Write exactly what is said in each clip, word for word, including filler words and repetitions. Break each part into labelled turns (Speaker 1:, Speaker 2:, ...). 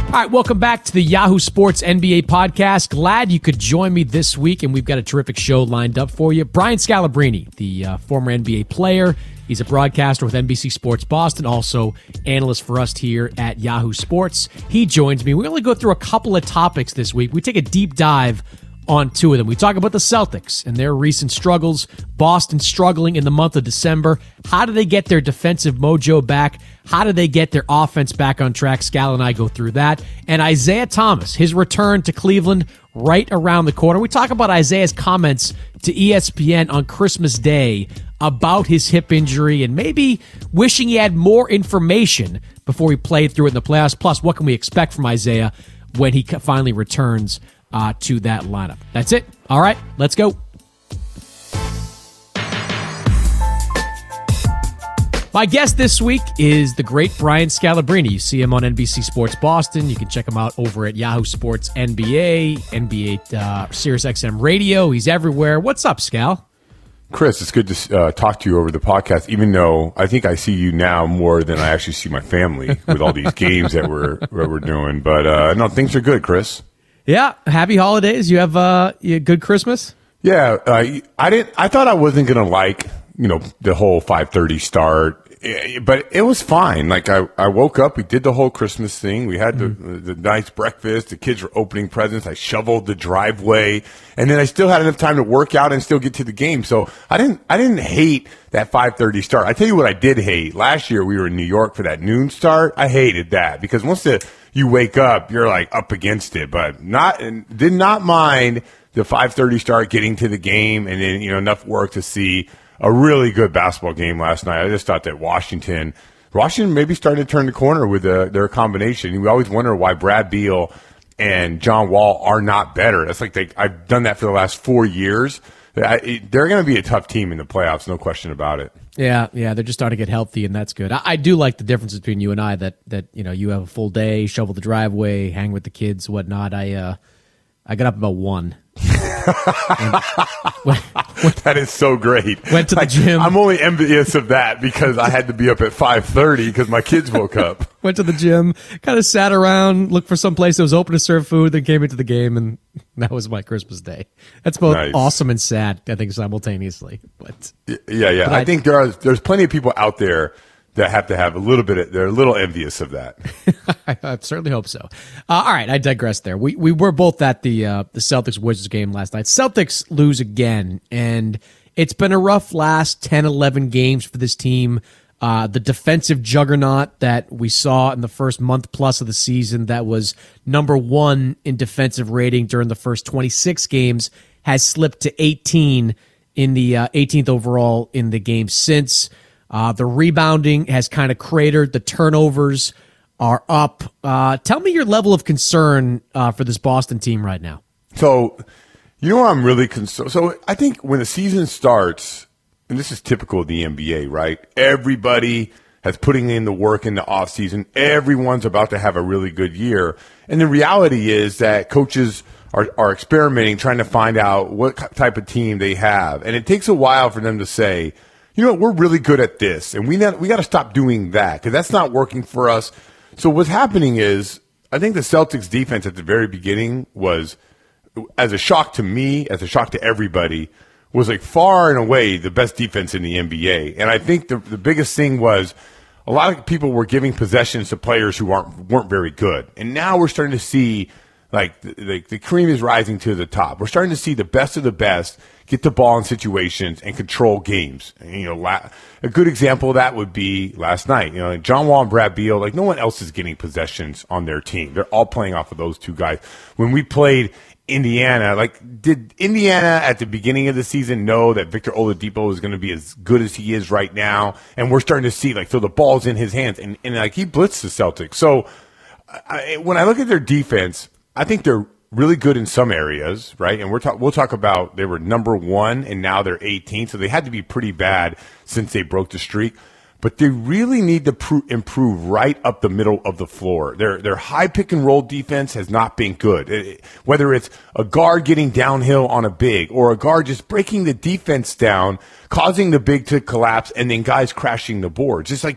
Speaker 1: All right, welcome back to the Yahoo Sports N B A podcast. Glad you could join me this week, and we've got a terrific show lined up for you. Brian Scalabrine, the uh, former N B A player. He's a broadcaster with N B C Sports Boston, also analyst for us here at Yahoo Sports. He joins me. We only go through a couple of topics this week. We take a deep dive on two of them. We talk about the Celtics and their recent struggles, Boston struggling in the month of December. How do they get their defensive mojo back? How do they get their offense back on track? Scal and I go through that. And Isaiah Thomas, his return to Cleveland right around the corner. We talk about Isaiah's comments to E S P N on Christmas Day about his hip injury and maybe wishing he had more information before he played through it in the playoffs. Plus, what can we expect from Isaiah when he finally returns Uh, to that lineup? That's it. All right, let's go. My guest this week is the great Brian Scalabrine. You see him on N B C Sports Boston. You can check him out over at Yahoo Sports N B A, N B A uh, Sirius X M Radio. He's everywhere. What's up, Scal?
Speaker 2: Chris, it's good to uh, talk to you over the podcast, even though I think I see you now more than I actually see my family with all these games that we're, that we're doing. But uh, no, things are good, Chris.
Speaker 1: Yeah, happy holidays. You have uh, a good Christmas?
Speaker 2: Yeah, uh, I didn't. I thought I wasn't gonna like, you know, the whole five thirty start, but it was fine. Like I, I woke up, we did the whole Christmas thing. We had mm-hmm. the, the nice breakfast. The kids were opening presents. I shoveled the driveway, and then I still had enough time to work out and still get to the game. So I didn't. I didn't hate that five thirty start. I tell you what, I did hate. Last year we were in New York for that noon start. I hated that because once the you wake up, you're like up against it, but not, and did not mind the five thirty start, getting to the game, and then, you know, enough work to see a really good basketball game last night. I just thought that Washington, Washington maybe started to turn the corner with the, their combination. We always wonder why Brad Beal and John Wall are not better. That's like they, I've done that for the last four years. I, they're going to be a tough team in the playoffs, no question about it.
Speaker 1: Yeah, yeah, they're just starting to get healthy, and that's good. I, I do like the difference between you and I that that you know you have a full day, shovel the driveway, hang with the kids, whatnot. I uh, I got up about one.
Speaker 2: went, went, that is so great.
Speaker 1: Went to the
Speaker 2: like,
Speaker 1: gym.
Speaker 2: I'm only envious of that because I had to be up at five thirty because my kids woke up.
Speaker 1: Went to the gym, kind of sat around, looked for some place that was open to serve food, then came into the game, and that was my Christmas day. That's both nice. Awesome and sad, I think, simultaneously. But
Speaker 2: yeah, yeah, I, I think there are there's plenty of people out there that have to have a little bit of, they're a little envious of that.
Speaker 1: I, I certainly hope so. Uh, all right, I digress there. We we were both at the uh, the Celtics-Wizards game last night. Celtics lose again, and it's been a rough last ten, eleven games for this team. Uh, the defensive juggernaut that we saw in the first month plus of the season that was number one in defensive rating during the first twenty-six games has slipped to eighteen in the uh, eighteenth overall in the game since. Uh, the rebounding has kind of cratered. The turnovers are up. Uh, tell me your level of concern uh, for this Boston team right now.
Speaker 2: So, you know what I'm really concerned? So, I think when the season starts, and this is typical of the N B A, right? Everybody has putting in the work in the offseason. Everyone's about to have a really good year. And the reality is that coaches are, are experimenting, trying to find out what type of team they have. And it takes a while for them to say, you know, we're really good at this, and we not, we got to stop doing that because that's not working for us. So what's happening is I think the Celtics defense at the very beginning was, as a shock to me, as a shock to everybody, was like far and away the best defense in the N B A. And I think the the biggest thing was a lot of people were giving possessions to players who aren't weren't very good. And now we're starting to see like the, the cream is rising to the top. We're starting to see the best of the best get the ball in situations and control games. And, you know, la- a good example of that would be last night. You know, like John Wall and Brad Beal, like no one else is getting possessions on their team. They're all playing off of those two guys. When we played Indiana, like did Indiana at the beginning of the season know that Victor Oladipo was going to be as good as he is right now? And we're starting to see like, so the ball's in his hands and, and like he blitzed the Celtics. So I, when I look at their defense, I think they're really good in some areas, right? And we're talk, we'll talk about they were number one and now they're eighteenth, so they had to be pretty bad since they broke the streak. But they really need to pro- improve right up the middle of the floor. Their their high pick and roll defense has not been good. It, it, whether it's a guard getting downhill on a big or a guard just breaking the defense down, causing the big to collapse, and then guys crashing the boards. It's like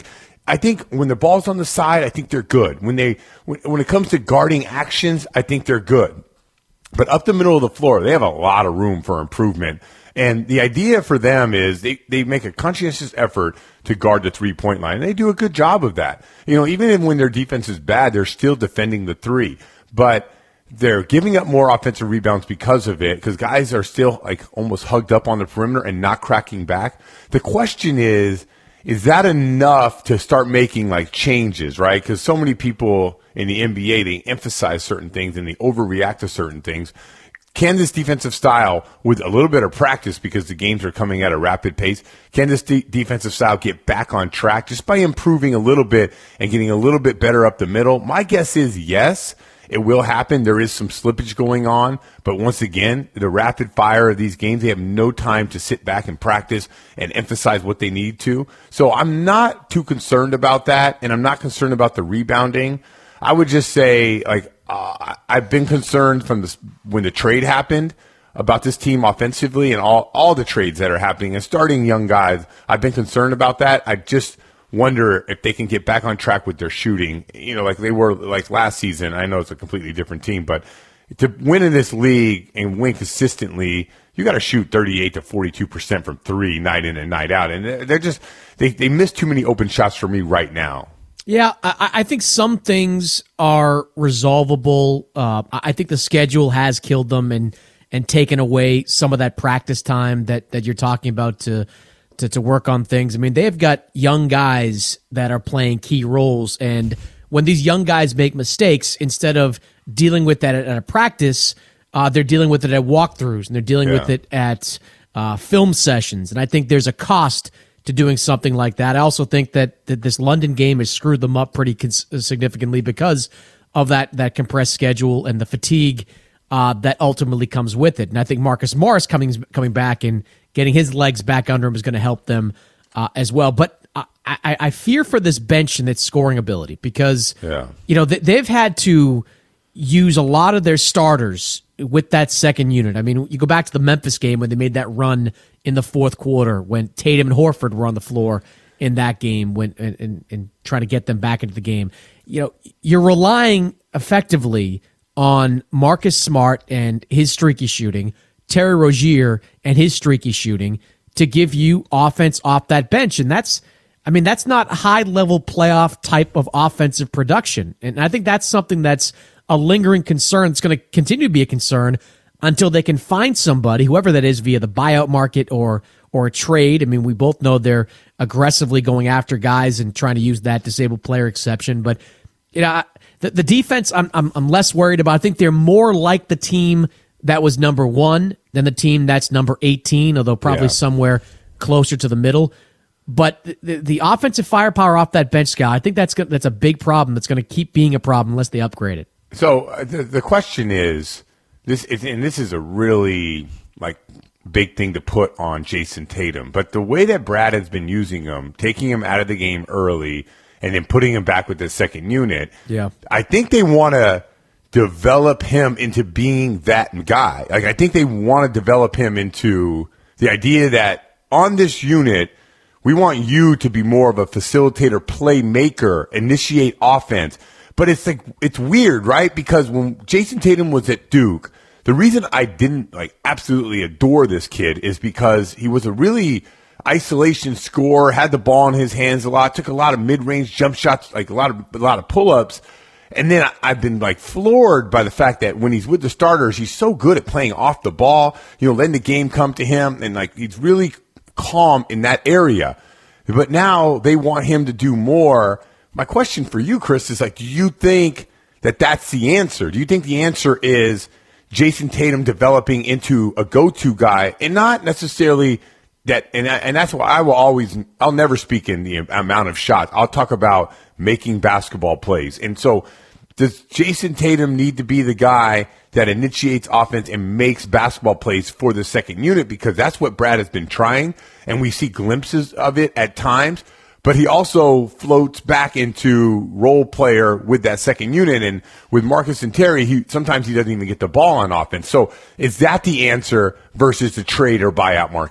Speaker 2: I think when the ball's on the side, I think they're good. When they when, when it comes to guarding actions, I think they're good. But up the middle of the floor, they have a lot of room for improvement. And the idea for them is they, they make a conscientious effort to guard the three-point line. And they do a good job of that. You know, even when their defense is bad, they're still defending the three. But they're giving up more offensive rebounds because of it, because guys are still like almost hugged up on the perimeter and not cracking back. The question is, is that enough to start making like changes, right? Because so many people in the N B A, they emphasize certain things and they overreact to certain things. Can this defensive style, with a little bit of practice because the games are coming at a rapid pace, can this de- defensive style get back on track just by improving a little bit and getting a little bit better up the middle? My guess is yes, it will happen. There is some slippage going on. But once again, the rapid fire of these games, they have no time to sit back and practice and emphasize what they need to. So I'm not too concerned about that, and I'm not concerned about the rebounding. I would just say, like, Uh, I've been concerned from this, when the trade happened about this team offensively and all, all the trades that are happening and starting young guys. I've been concerned about that. I just wonder if they can get back on track with their shooting, you know, like they were like last season. I know it's a completely different team, but to win in this league and win consistently, you got to shoot thirty-eight to forty-two percent from three night in and night out. And they're just, they, they miss too many open shots for me right now.
Speaker 1: Yeah, I, I think some things are resolvable. Uh, I think the schedule has killed them and, and taken away some of that practice time that, that you're talking about to, to to work on things. I mean, they've got young guys that are playing key roles, and when these young guys make mistakes, instead of dealing with that at, at a practice, uh, they're dealing with it at walkthroughs, and they're dealing yeah. with it at uh, film sessions. And I think there's a cost to doing something like that. I also think that, that this London game has screwed them up pretty cons- significantly because of that that compressed schedule and the fatigue uh, that ultimately comes with it. And I think Marcus Morris coming coming back and getting his legs back under him is going to help them uh, as well. But I, I, I fear for this bench and its scoring ability because
Speaker 2: yeah.
Speaker 1: you know they, they've had to use a lot of their starters with that second unit. I mean, you go back to the Memphis game when they made that run in the fourth quarter when Tatum and Horford were on the floor in that game when and, and, and trying to get them back into the game. You know, you're relying effectively on Marcus Smart and his streaky shooting, Terry Rozier and his streaky shooting to give you offense off that bench. And that's, I mean, that's not high-level playoff type of offensive production. And I think that's something that's a lingering concern. It's going to continue to be a concern until they can find somebody, whoever that is, via the buyout market or or a trade. I mean, we both know they're aggressively going after guys and trying to use that disabled player exception. But you know, the, the defense, I'm, I'm I'm less worried about. I think they're more like the team that was number one than the team that's number eighteen, although probably
Speaker 2: yeah.
Speaker 1: somewhere closer to the middle. But the, the offensive firepower off that bench, Scott, I think that's that's a big problem. That's going to keep being a problem unless they upgrade it.
Speaker 2: So uh, the, the question is, this is, and this is a really like big thing to put on Jason Tatum, but the way that Brad has been using him, taking him out of the game early and then putting him back with the second unit,
Speaker 1: yeah,
Speaker 2: I think they want to develop him into being that guy. Like I think they want to develop him into the idea that on this unit, we want you to be more of a facilitator, playmaker, initiate offense. But it's like it's weird, right? Because when Jason Tatum was at Duke, the reason I didn't like absolutely adore this kid is because he was a really isolation scorer, had the ball in his hands a lot, took a lot of mid-range jump shots, like a lot of a lot of pull-ups. And then I've been like floored by the fact that when he's with the starters, he's so good at playing off the ball, you know, letting the game come to him, and like he's really calm in that area. But now they want him to do more. My question for you, Chris, is like, do you think that that's the answer? Do you think the answer is Jason Tatum developing into a go-to guy and not necessarily that? And, and that's why I will always, I'll never speak in the amount of shots. I'll talk about making basketball plays. And so does Jason Tatum need to be the guy that initiates offense and makes basketball plays for the second unit? Because that's what Brad has been trying, and we see glimpses of it at times. But he also floats back into role player with that second unit. And with Marcus and Terry, he sometimes he doesn't even get the ball on offense. So is that the answer versus the trade or buyout market?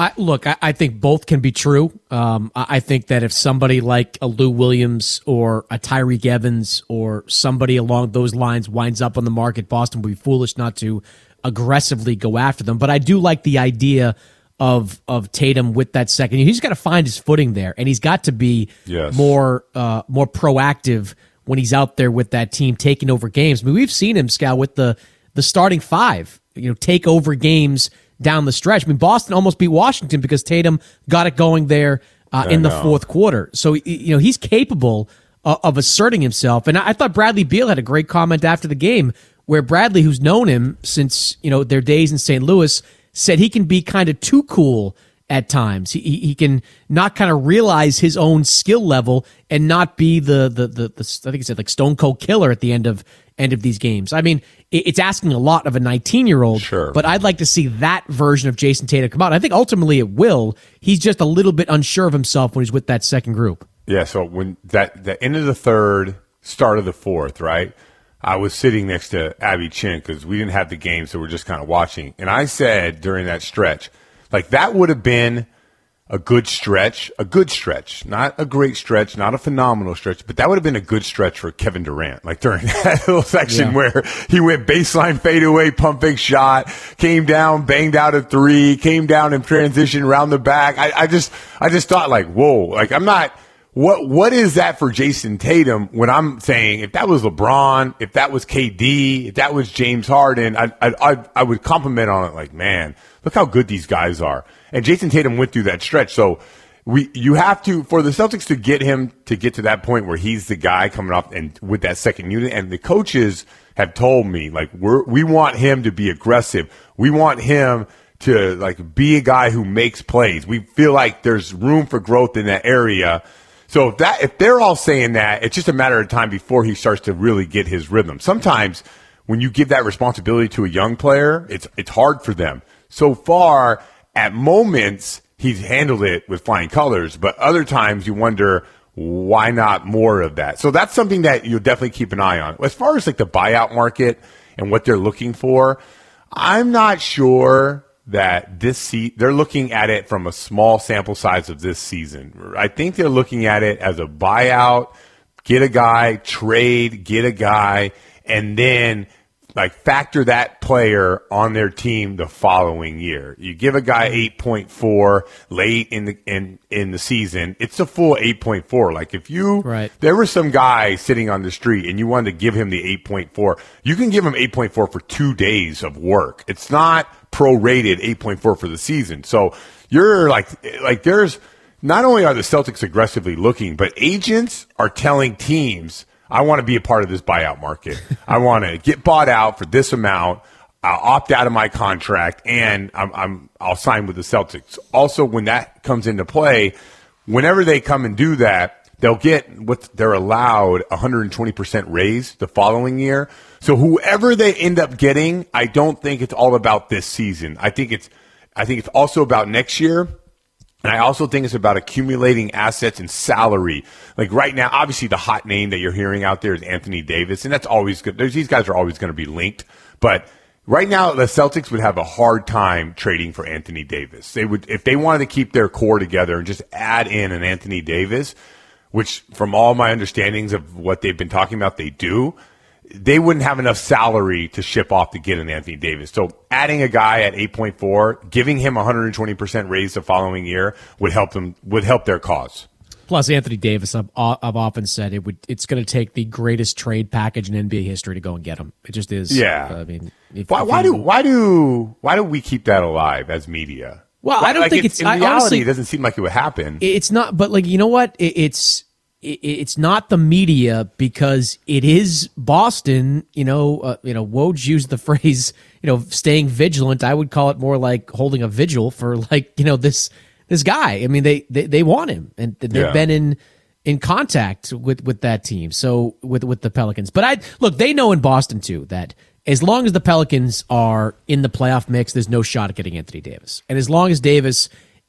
Speaker 1: I, look, I, I think both can be true. Um, I, I think that if somebody like a Lou Williams or a Tyreek Evans or somebody along those lines winds up on the market, Boston would be foolish not to aggressively go after them. But I do like the idea of of Tatum with that second. He's got to find his footing there, and he's got to be
Speaker 2: yes.
Speaker 1: more uh, more proactive when he's out there with that team taking over games. I mean, we've seen him, Scal, with the the starting five, you know, take over games down the stretch. I mean, Boston almost beat Washington because Tatum got it going there uh, in the fourth quarter. So, you know, he's capable of, of asserting himself. And I, I thought Bradley Beal had a great comment after the game where Bradley, who's known him since, you know, their days in Saint Louis, said he can be kind of too cool at times. He he can not kind of realize his own skill level and not be the the the, the I think he said like Stone Cold Killer at the end of end of these games. I mean, it, it's asking a lot of a nineteen-year-old,
Speaker 2: sure.
Speaker 1: but I'd like to see that version of Jason Tatum come out. I think ultimately it will. He's just a little bit unsure of himself when he's with that second group.
Speaker 2: Yeah, so when that the end of the third, start of the fourth, right? I was sitting next to Abby Chin because we didn't have the game, so we're just kind of watching. And I said during that stretch, like that would have been a good stretch, a good stretch, not a great stretch, not a phenomenal stretch, but that would have been a good stretch for Kevin Durant. Like during that little section yeah. where he went baseline fadeaway, pump fake shot, came down, banged out a three, came down in transition around the back. I, I just, I just thought like, whoa, like I'm not. What what is that for Jason Tatum when I'm saying if that was LeBron, if that was K D, if that was James Harden, I I I, I would compliment on it like, man, look how good these guys are. And Jason Tatum went through that stretch. So we you have to, for the Celtics to get him to get to that point where he's the guy coming off and with that second unit, and the coaches have told me like we're we want him to be aggressive. We want him to like be a guy who makes plays. We feel like there's room for growth in that area. So if that if they're all saying that, it's just a matter of time before he starts to really get his rhythm. Sometimes when you give that responsibility to a young player, it's it's hard for them. So far, at moments, he's handled it with flying colors, but other times you wonder why not more of that. So that's something that you'll definitely keep an eye on. As far as like the buyout market and what they're looking for, I'm not sure that this se- they're looking at it from a small sample size of this season. I think they're looking at it as a buyout, get a guy, trade, get a guy, and then like factor that player on their team the following year. You give a guy eight point four late in the in in the season, it's a full eight point four. Like if you
Speaker 1: right.
Speaker 2: there was some guy sitting on the street and you wanted to give him the eight point four, you can give him eight point four for two days of work. It's not prorated eight point four for the season. So you're like like there's not only are the Celtics aggressively looking, but agents are telling teams, I want to be a part of this buyout market. I want to get bought out for this amount. I'll opt out of my contract, and I'm, I'm, I'll sign with the Celtics. Also, when that comes into play, whenever they come and do that, they'll get what they're allowed one hundred twenty percent raise the following year. So whoever they end up getting, I don't think it's all about this season. I think it's, I think it's also about next year. And I also think it's about accumulating assets and salary. Like right now, obviously the hot name that you're hearing out there is Anthony Davis, and that's always good. There's, these guys are always going to be linked. But right now, the Celtics would have a hard time trading for Anthony Davis. They would, if they wanted to keep their core together and just add in an Anthony Davis, which from all my understandings of what they've been talking about, they do. They wouldn't have enough salary to ship off to get an Anthony Davis. So adding a guy at eight point four, giving him one hundred twenty percent raise the following year would help them, would help their cause.
Speaker 1: Plus, Anthony Davis, I've, I've often said it would. It's going to take the greatest trade package in N B A history to go and get him. It just is.
Speaker 2: Yeah.
Speaker 1: I mean, if,
Speaker 2: why,
Speaker 1: if
Speaker 2: why
Speaker 1: you,
Speaker 2: do why do why do we keep that alive as media?
Speaker 1: Well, I don't
Speaker 2: like
Speaker 1: think
Speaker 2: it's,
Speaker 1: it's
Speaker 2: in
Speaker 1: I,
Speaker 2: reality.
Speaker 1: Honestly,
Speaker 2: it doesn't seem like it would happen.
Speaker 1: It's not, but like you know what? It, it's it, it's not the media because it is Boston. You know, uh, you know, Woj used the phrase, you know, staying vigilant. I would call it more like holding a vigil for like you know this this guy. I mean, they they, they want him, and they've
Speaker 2: yeah.
Speaker 1: been in. in contact with, with that team. So with, with the Pelicans, but I look, they know in Boston too, that as long as the Pelicans are in the playoff mix, there's no shot at getting Anthony Davis. And as long as Davis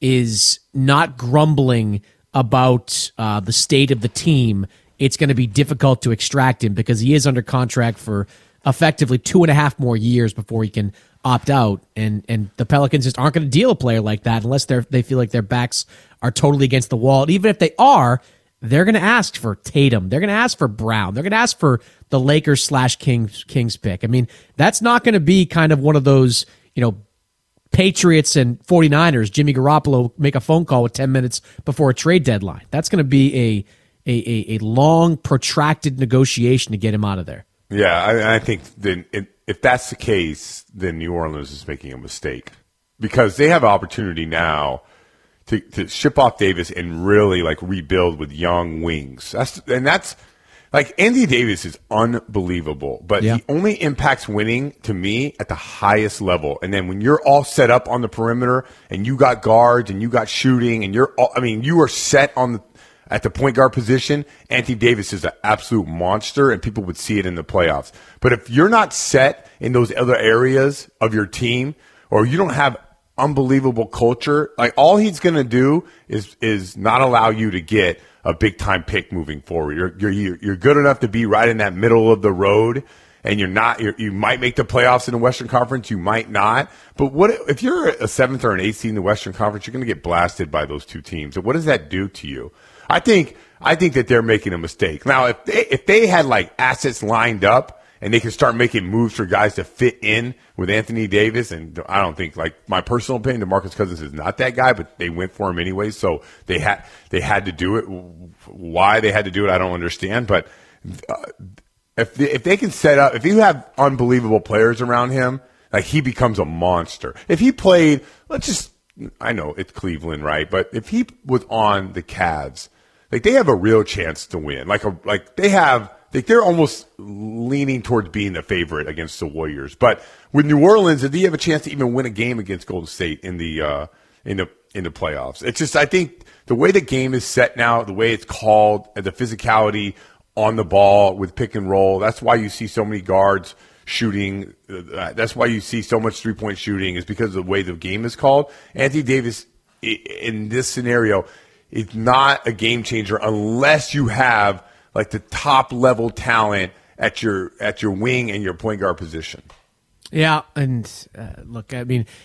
Speaker 1: is not grumbling about uh, the state of the team, it's going to be difficult to extract him because he is under contract for effectively two and a half more years before he can opt out, and and the Pelicans just aren't going to deal a player like that unless they're they feel like their backs are totally against the wall. And even if they are, they're going to ask for Tatum. They're going to ask for Brown. They're going to ask for the Lakers slash Kings Kings pick. I mean, that's not going to be kind of one of those, you know, Patriots and 49ers, Jimmy Garoppolo make a phone call with ten minutes before a trade deadline. That's going to be a a, a, a long, protracted negotiation to get him out of there.
Speaker 2: Yeah, I, I think then it, if that's the case, then New Orleans is making a mistake because they have an opportunity now to, to ship off Davis and really like rebuild with young wings. That's and that's like Anthony Davis is unbelievable, but yeah. he only impacts winning to me at the highest level. And then when you're all set up on the perimeter and you got guards and you got shooting and you're all, I mean, you are set on the at the point guard position, Anthony Davis is an absolute monster, and people would see it in the playoffs. But if you're not set in those other areas of your team, or you don't have unbelievable culture, like all he's going to do is is not allow you to get a big time pick moving forward. You're you're you're good enough to be right in that middle of the road, and you're not. You're, you might make the playoffs in the Western Conference, you might not. But what if you're a seventh or an eighth seed in the Western Conference? You're going to get blasted by those two teams. So what does that do to you? I think I think that they're making a mistake. Now, if they if they had like assets lined up and they could start making moves for guys to fit in with Anthony Davis, and I don't think, like my personal opinion, DeMarcus Cousins is not that guy, but they went for him anyway, so they had they had to do it. Why they had to do it, I don't understand. But uh, if they, if they can set up, if you have unbelievable players around him, like he becomes a monster. If he played, let's just, I know it's Cleveland, right? But if he was on the Cavs, like they have a real chance to win. Like a like they have, like they're almost leaning towards being the favorite against the Warriors. But with New Orleans, do you have a chance to even win a game against Golden State in the uh, in the in the playoffs? It's just, I think the way the game is set now, the way it's called, the physicality on the ball with pick and roll. That's why you see so many guards shooting. Uh, that's why you see so much three point shooting, is because of the way the game is called. Anthony Davis in this scenario, it's not a game changer unless you have like the top level talent at your at your wing and your point guard position. Yeah,
Speaker 1: and uh, look, I mean,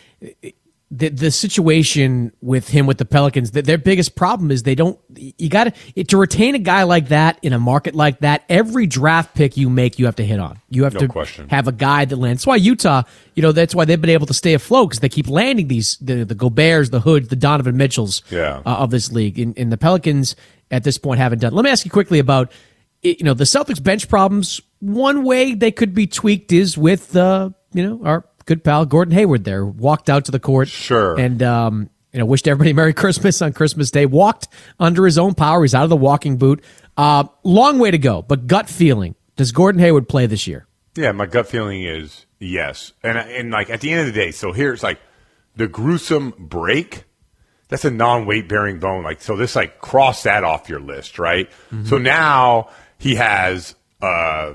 Speaker 1: the the situation with him with the Pelicans, their biggest problem is they don't. You got to to retain a guy like that in a market like that. Every draft pick you make, you have to hit on. You have
Speaker 2: no
Speaker 1: to
Speaker 2: question.
Speaker 1: have a guy that lands. That's why Utah, you know, that's why they've been able to stay afloat, because they keep landing these the the Goberts, the Hoods, the Donovan Mitchells
Speaker 2: yeah.
Speaker 1: uh, of this league. And, and the Pelicans at this point haven't done. Let me ask you quickly about, you know, the Celtics bench problems. One way they could be tweaked is with uh, you know, our good pal Gordon Hayward there, walked out to the court.
Speaker 2: Sure.
Speaker 1: And, um, you know, wished everybody Merry Christmas on Christmas Day. Walked under his own power. He's out of the walking boot. Uh, long way to go, but gut feeling. Does Gordon Hayward play this year?
Speaker 2: Yeah, my gut feeling is yes. And, and like, at the end of the day, so here's like the gruesome break. That's a non-weight bearing bone. Like, so this, like, cross that off your list, right? Mm-hmm. So now he has, uh,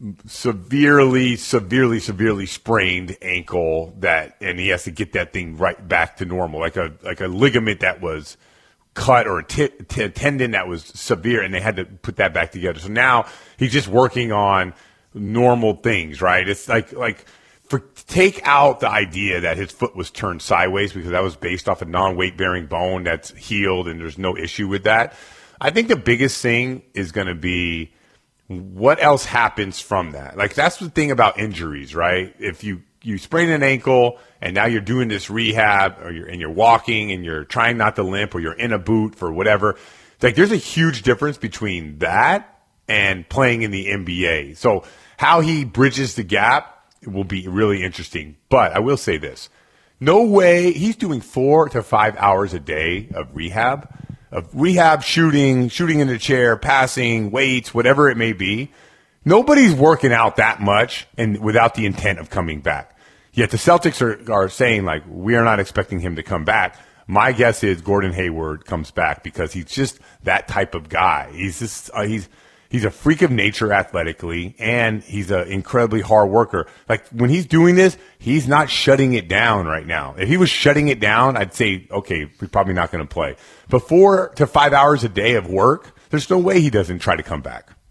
Speaker 2: severely, severely, severely sprained ankle that, and he has to get that thing right back to normal, like a like a ligament that was cut or a, t- t- a tendon that was severe, and they had to put that back together. So now he's just working on normal things, right? It's like like for take out the idea that his foot was turned sideways, because that was based off a non-weight bearing bone that's healed, and there's no issue with that. I think the biggest thing is going to be, what else happens from that? Like, that's the thing about injuries, right? If you, you sprain an ankle and now you're doing this rehab, or you're, and you're walking and you're trying not to limp, or you're in a boot for whatever, like there's a huge difference between that and playing in the N B A. So how he bridges the gap will be really interesting. But I will say this, no way, he's doing four to five hours a day of rehab. Of rehab, shooting, shooting in the chair, passing, weights, whatever it may be. Nobody's working out that much and without the intent of coming back. Yet the Celtics are, are saying, like, we are not expecting him to come back. My guess is Gordon Hayward comes back, because he's just that type of guy. He's just uh, he's he's a freak of nature athletically, and he's an incredibly hard worker. Like, when he's doing this, he's not shutting it down right now. If he was shutting it down, I'd say, okay, we're probably not going to play. But four to five hours a day of work, there's no way he doesn't try to come back.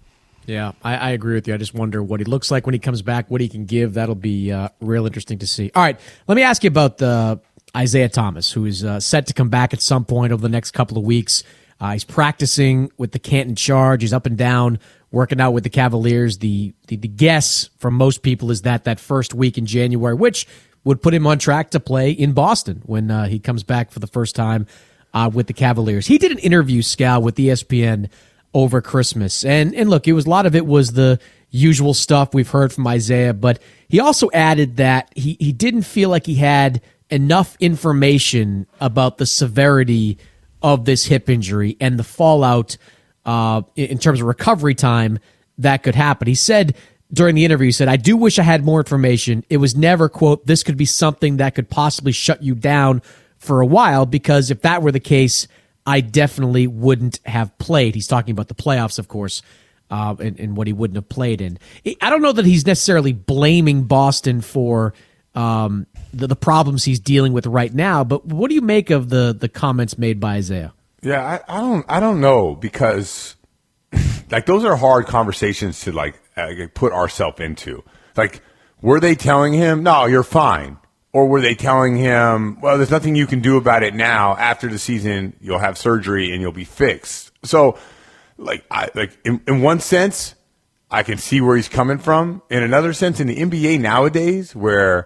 Speaker 1: Yeah, I, I agree with you. I just wonder what he looks like when he comes back, what he can give. That'll be uh, real interesting to see. All right, let me ask you about the Isaiah Thomas, who is uh, set to come back at some point over the next couple of weeks. Uh, he's practicing with the Canton Charge. He's up and down, working out with the Cavaliers. The, the the guess from most people is that that first week in January, which would put him on track to play in Boston when uh, he comes back for the first time uh, with the Cavaliers. He did an interview, Scal, with E S P N over Christmas. And and look, it was a lot of it was the usual stuff we've heard from Isaiah, but he also added that he, he didn't feel like he had enough information about the severity of this hip injury and the fallout uh, in terms of recovery time that could happen. He said during the interview, he said, I do wish I had more information. It was never, quote, this could be something that could possibly shut you down for a while, because if that were the case, I definitely wouldn't have played. He's talking about the playoffs, of course, uh, and, and what he wouldn't have played in. I don't know that he's necessarily blaming Boston for um, the, the problems he's dealing with right now, but what do you make of the the comments made by Isaiah?
Speaker 2: Yeah, I, I don't, I don't know, because like those are hard conversations to like uh, put ourselves into. Like, were they telling him, "No, you're fine," or were they telling him, "Well, there's nothing you can do about it now. After the season, you'll have surgery and you'll be fixed"? So, like, I, like in, in one sense, I can see where he's coming from. In another sense, in the N B A nowadays, where,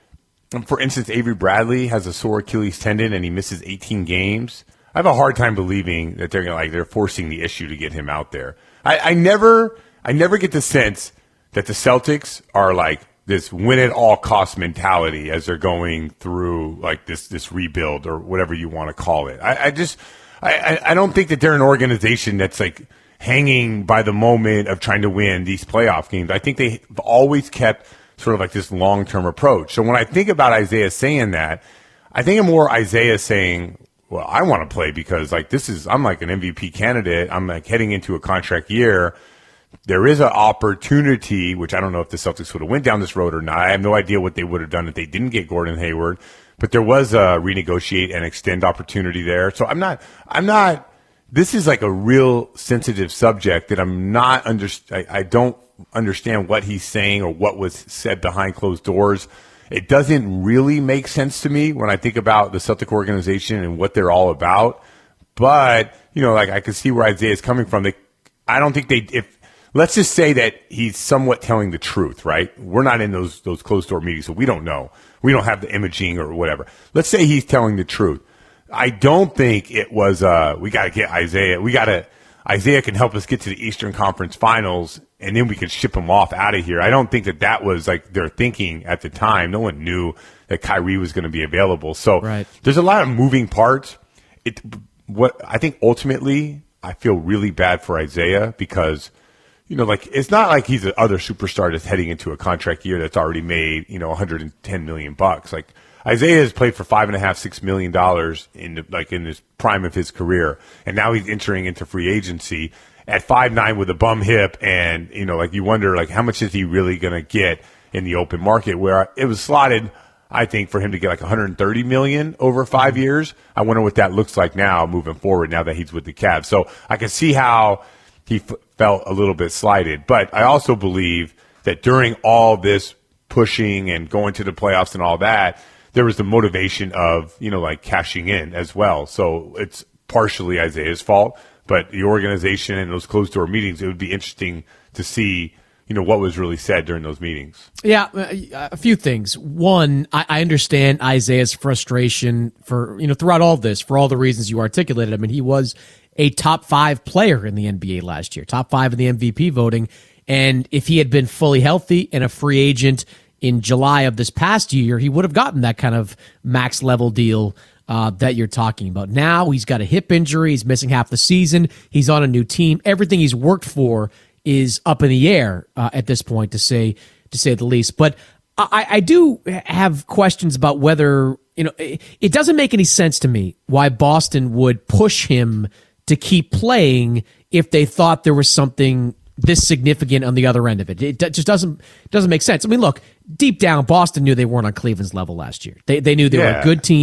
Speaker 2: for instance, Avery Bradley has a sore Achilles tendon and he misses eighteen games. I have a hard time believing that they're gonna, like they're forcing the issue to get him out there. I, I never, I never get the sense that the Celtics are like this win at all cost mentality as they're going through like this this rebuild or whatever you want to call it. I, I just, I, I don't think that they're an organization that's like hanging by the moment of trying to win these playoff games. I think they've always kept sort of like this long-term approach. So when I think about Isaiah saying that, I think of more Isaiah saying, well, I want to play because like this is, I'm like an M V P candidate. I'm like heading into a contract year. There is an opportunity, which I don't know if the Celtics would have went down this road or not. I have no idea what they would have done if they didn't get Gordon Hayward, but there was a renegotiate and extend opportunity there. So I'm not, I'm not, this is like a real sensitive subject that I'm not under, I, I don't understand what he's saying or what was said behind closed doors. It doesn't really make sense to me when I think about the Celtic organization and what they're all about. But, you know, like I can see where Isaiah is coming from. They, I don't think they, if, let's just say that he's somewhat telling the truth, right? We're not in those, those closed door meetings, so we don't know. We don't have the imaging or whatever. Let's say he's telling the truth. I don't think it was, uh, we got to get Isaiah. We got to, Isaiah can help us get to the Eastern Conference Finals, and then we can ship him off out of here. I don't think that that was like their thinking at the time. No one knew that Kyrie was going to be available. So
Speaker 1: right.
Speaker 2: There's a lot of moving parts. It, what I think ultimately, I feel really bad for Isaiah because, you know, like it's not like he's the other superstar that's heading into a contract year that's already made, you know, one hundred ten million bucks. Like Isaiah has played for five and a half, six million dollars in the, like in his prime of his career, and now he's entering into free agency at five nine with a bum hip, and you know, like you wonder, like how much is he really going to get in the open market? Where it was slotted, I think, for him to get like one hundred thirty million over five years. I wonder what that looks like now moving forward. Now that he's with the Cavs, so I can see how he f- felt a little bit slighted. But I also believe that during all this pushing and going to the playoffs and all that, there was the motivation of, you know, like cashing in as well. So it's partially Isaiah's fault, but the organization and those closed door meetings, it would be interesting to see, you know, what was really said during those meetings.
Speaker 1: Yeah, a few things. One, I, I understand Isaiah's frustration for, you know, throughout all this, for all the reasons you articulated. I mean, he was a top five player in the N B A last year, top five in the M V P voting. And if he had been fully healthy and a free agent in July of this past year, he would have gotten that kind of max level deal uh, that you're talking about. Now he's got a hip injury. He's missing half the season. He's on a new team. Everything he's worked for is up in the air uh, at this point, to say to say the least. But I, I do have questions about whether, you know, it, it doesn't make any sense to me why Boston would push him to keep playing if they thought there was something this significant on the other end of it. It just doesn't doesn't make sense. I mean, look, deep down, Boston knew they weren't on Cleveland's level last year. They they knew they yeah. were a good team.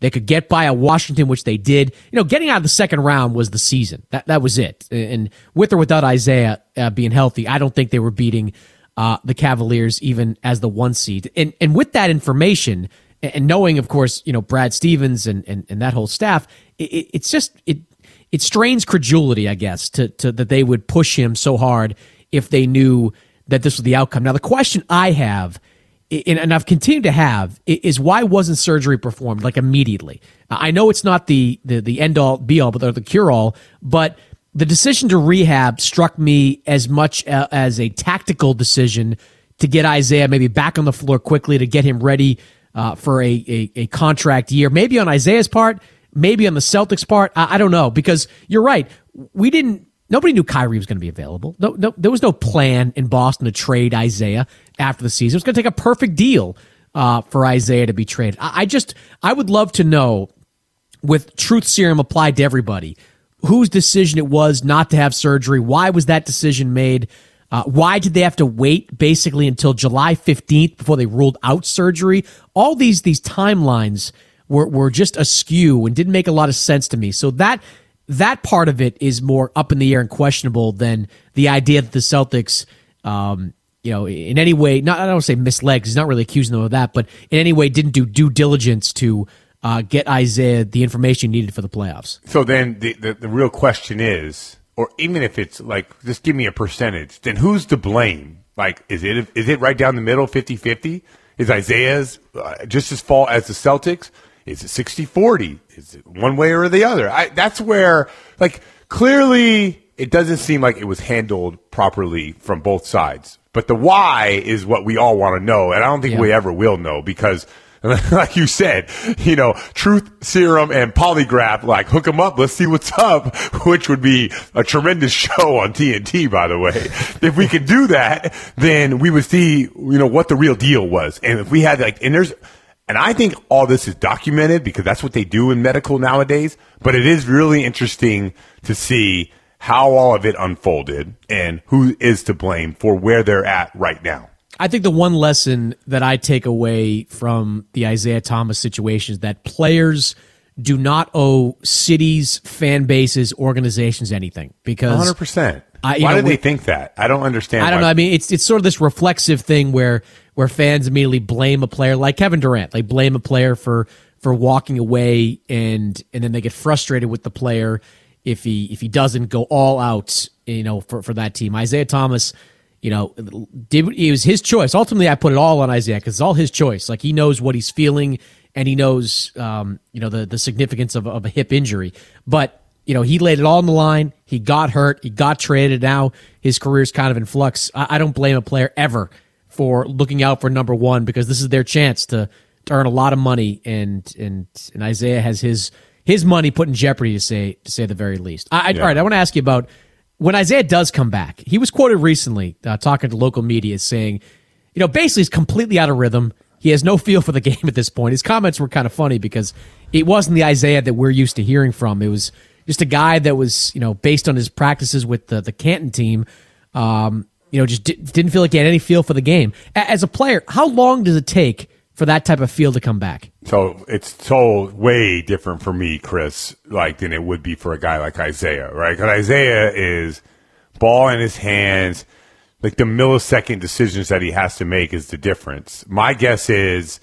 Speaker 1: They could get by a Washington, which they did. You know, getting out of the second round was the season. That that was it. And with or without Isaiah uh, being healthy, I don't think they were beating uh, the Cavaliers even as the one seed. And and with that information, and knowing, of course, you know, Brad Stevens and and, and that whole staff, it, it's just it it strains credulity, I guess, to to that they would push him so hard if they knew that this was the outcome. Now, the question I have, and I've continued to have, is why wasn't surgery performed like immediately? I know it's not the the, the end all be all, but the cure all. But the decision to rehab struck me as much as a tactical decision to get Isaiah maybe back on the floor quickly to get him ready uh, for a, a a contract year. Maybe on Isaiah's part, maybe on the Celtics' part. I, I don't know, because you're right. We didn't. Nobody knew Kyrie was going to be available. No, no, there was no plan in Boston to trade Isaiah after the season. It was going to take a perfect deal uh, for Isaiah to be traded. I, I just, I would love to know, with truth serum applied to everybody, whose decision it was not to have surgery. Why was that decision made? Uh, why did they have to wait basically until July fifteenth before they ruled out surgery? All these these timelines were were just askew and didn't make a lot of sense to me. So that. That part of it is more up in the air and questionable than the idea that the Celtics, um, you know, in any way, not I don't say misled, because he's not really accusing them of that, but in any way didn't do due diligence to uh, get Isaiah the information needed for the playoffs.
Speaker 2: So then the, the, the real question is, or even if it's like, just give me a percentage, then who's to blame? Like, is it is it right down the middle, fifty-fifty? Is Isaiah's uh, just as fault as the Celtics? Is it sixty forty? Is it one way or the other? I, that's where, like, clearly it doesn't seem like it was handled properly from both sides. But the why is what we all want to know, and I don't think yeah. we ever will know, because, like you said, you know, truth serum and polygraph, like, hook them up, let's see what's up, which would be a tremendous show on T N T, by the way. If we could do that, then we would see, you know, what the real deal was. And if we had, like, and there's, and I think all this is documented because that's what they do in medical nowadays. But it is really interesting to see how all of it unfolded and who is to blame for where they're at right now.
Speaker 1: I think the one lesson that I take away from the Isaiah Thomas situation is that players do not owe cities, fan bases, organizations anything. Because
Speaker 2: one hundred percent.
Speaker 1: I,
Speaker 2: why
Speaker 1: know,
Speaker 2: do they think that? I don't understand.
Speaker 1: I don't
Speaker 2: why.
Speaker 1: know. I mean, it's it's sort of this reflexive thing where where fans immediately blame a player, like Kevin Durant. They blame a player for for walking away, and and then they get frustrated with the player if he if he doesn't go all out, you know, for, for that team. Isaiah Thomas, you know, did it was his choice. Ultimately, I put it all on Isaiah because it's all his choice. Like, he knows what he's feeling, and he knows, um, you know, the the significance of of a hip injury, but. You know, he laid it all on the line. He got hurt. He got traded. Now his career's kind of in flux. I, I don't blame a player ever for looking out for number one, because this is their chance to, to earn a lot of money, and and and Isaiah has his his money put in jeopardy, to say to say the very least. I, I, yeah. All right, I want to ask you about when Isaiah does come back. He was quoted recently uh, talking to local media saying, you know, basically he's completely out of rhythm. He has no feel for the game at this point. His comments were kind of funny because it wasn't the Isaiah that we're used to hearing from. It was just a guy that was, you know, based on his practices with the, the Canton team, um, you know, just di- didn't feel like he had any feel for the game. A- as a player, how long does it take for that type of feel to come back?
Speaker 2: So it's so way different for me, Chris, like than it would be for a guy like Isaiah, right? Because Isaiah is ball in his hands. Like, the millisecond decisions that he has to make is the difference. My guess is,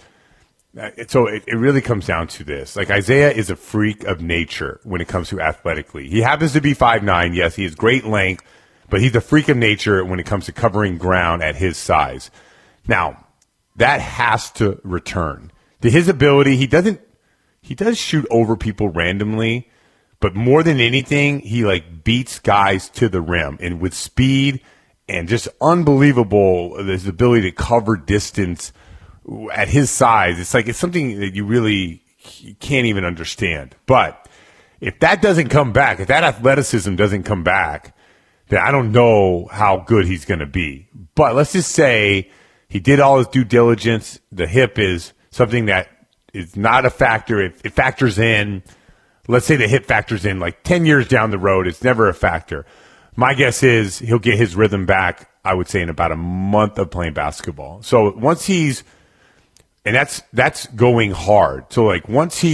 Speaker 2: so it, it really comes down to this. Like, Isaiah is a freak of nature when it comes to athletically. He happens to be five nine. Yes, he has great length, but he's a freak of nature when it comes to covering ground at his size. Now, that has to return. To his ability, he doesn't, he does shoot over people randomly, but more than anything, he, like, beats guys to the rim. And with speed and just unbelievable, his ability to cover distance at his size, it's like it's something that you really can't even understand. But if that doesn't come back, if that athleticism doesn't come back, then I don't know how good he's going to be. But let's just say he did all his due diligence. The hip is something that is not a factor. It, it factors in. Let's say the hip factors in like ten years down the road. It's never a factor. My guess is he'll get his rhythm back, I would say, in about a month of playing basketball. So once he's – and that's that's going hard. So, like, once he's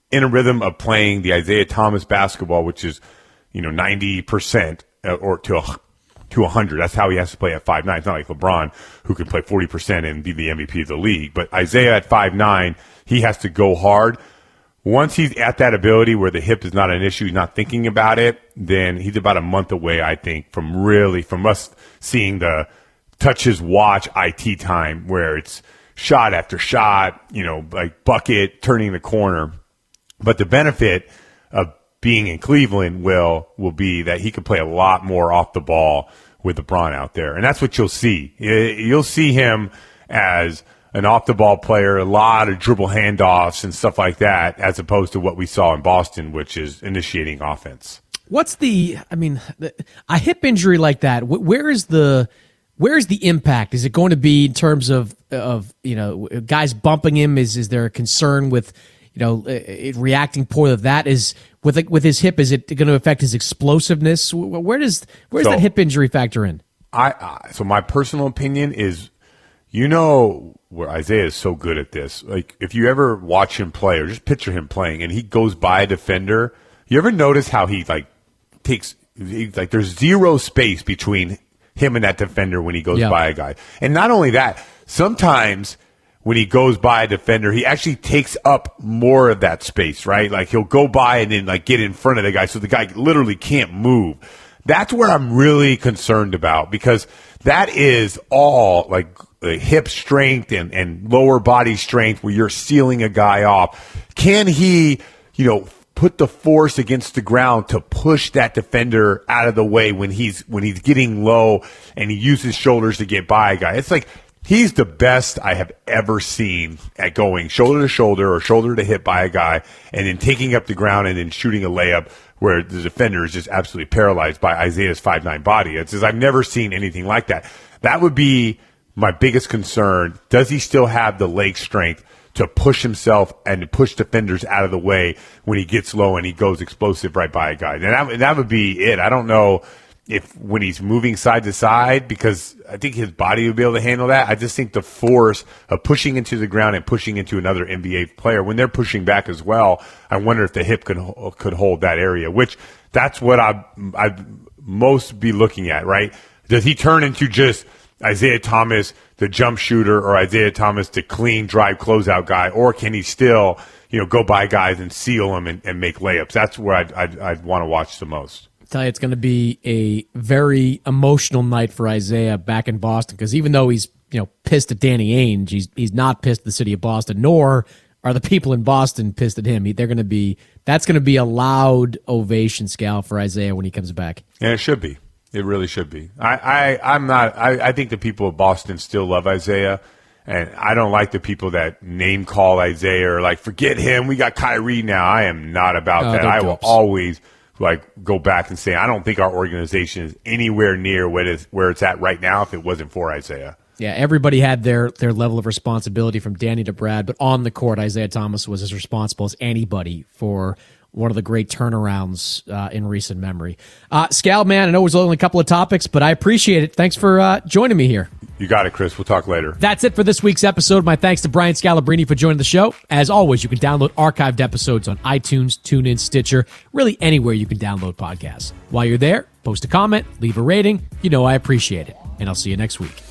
Speaker 2: in a rhythm of playing the Isaiah Thomas basketball, which is, you know, ninety percent or to a, to one hundred. That's how he has to play at five nine. It's not like LeBron, who can play forty percent and be the M V P of the league. But Isaiah at five nine, he has to go hard. Once he's at that ability where the hip is not an issue, he's not thinking about it, then he's about a month away, I think, from really, from us seeing the touch his watch I T time where it's shot after shot, you know, like bucket, turning the corner. But the benefit of being in Cleveland will will be that he can play a lot more off the ball with LeBron out there. And that's what you'll see. You'll see him as an off-the-ball player, a lot of dribble handoffs and stuff like that, as opposed to what we saw in Boston, which is initiating offense.
Speaker 1: What's the, I mean, the, a hip injury like that, where is the where is the impact? Is it going to be in terms of, of you know, guys bumping him? Is is there a concern with, you know, it reacting poorly to that? Is with with his hip, is it going to affect his explosiveness? Where does where does so, that hip injury factor in?
Speaker 2: I, I so my personal opinion is, you know, where Isaiah is so good at this. Like, if you ever watch him play or just picture him playing and he goes by a defender, you ever notice how he, like, takes, he, like, there's zero space between him and that defender when he goes yeah. by a guy. And not only that, sometimes when he goes by a defender, he actually takes up more of that space, right? Like, he'll go by and then, like, get in front of the guy so the guy literally can't move. That's where I'm really concerned about, because that is all, like, the hip strength and, and lower body strength where you're sealing a guy off. Can he, you know, put the force against the ground to push that defender out of the way when he's when he's getting low and he uses shoulders to get by a guy? It's like he's the best I have ever seen at going shoulder to shoulder or shoulder to hip by a guy and then taking up the ground and then shooting a layup where the defender is just absolutely paralyzed by Isaiah's five nine body. It's just, I've never seen anything like that. That would be my biggest concern. Does he still have the leg strength to push himself and to push defenders out of the way when he gets low and he goes explosive right by a guy? And that, that would be it. I don't know if when he's moving side to side, because I think his body would be able to handle that. I just think the force of pushing into the ground and pushing into another N B A player, when they're pushing back as well, I wonder if the hip could could hold that area, which that's what I'd, I'd most be looking at, right? Does he turn into just Isaiah Thomas, the jump shooter, or Isaiah Thomas, the clean drive closeout guy, or can he still, you know, go by guys and seal them and, and make layups? That's where I'd, I'd, I'd want to watch the most.
Speaker 1: I tell you, it's going to be a very emotional night for Isaiah back in Boston, because even though he's, you know, pissed at Danny Ainge, he's he's not pissed at the city of Boston, nor are the people in Boston pissed at him. He, they're going to be that's going to be a loud ovation, Scal, for Isaiah when he comes back.
Speaker 2: Yeah, it should be. It really should be. I, I, I'm not. I, I think the people of Boston still love Isaiah, and I don't like the people that name call Isaiah or like forget him. We got Kyrie now. I am not about
Speaker 1: oh,
Speaker 2: that. I will
Speaker 1: dopes.
Speaker 2: always like go back and say I don't think our organization is anywhere near what is where it's at right now if it wasn't for Isaiah.
Speaker 1: Yeah, everybody had their their level of responsibility from Danny to Brad, but on the court, Isaiah Thomas was as responsible as anybody for one of the great turnarounds uh, in recent memory. Uh, Scal, man, I know it was only a couple of topics, but I appreciate it. Thanks for uh, joining me here.
Speaker 2: You got it, Chris. We'll talk later.
Speaker 1: That's it for this week's episode. My thanks to Brian Scalabrine for joining the show. As always, you can download archived episodes on iTunes, TuneIn, Stitcher, really anywhere you can download podcasts. While you're there, post a comment, leave a rating. You know I appreciate it. And I'll see you next week.